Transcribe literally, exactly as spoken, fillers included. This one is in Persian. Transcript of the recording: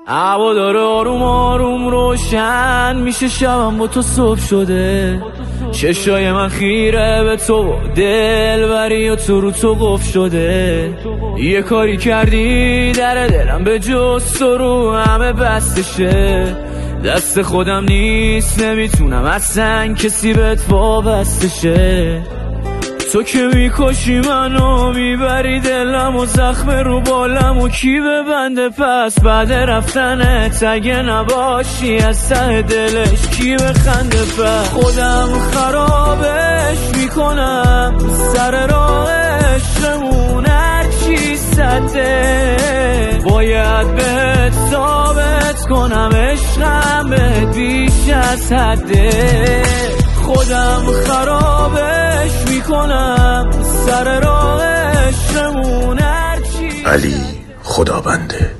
هوا داره آروم آروم روشن میشه، شبم با تو صبح شده، چشای من خیره به تو، دل بری و تو رو تو قفل شده. یه کاری کردی در دلم به جز تو رو همه بستشه، دست خودم نیست نمیتونم اصلا کسی بهت وابستشه. تو که میکشی منو میبری دلم و زخم رو بالم و کی ببنده پس بعد رفتنت اگه نباشی از ته دلش کی بخنده پس. خودم خرابش میکنم سر راه عشقمون هرچی سده، باید بهت ثابت کنم عشقم بهت بیش از حده. خودم خرابش میکنم سر راه عشقمون هرچی. علی خدابنده.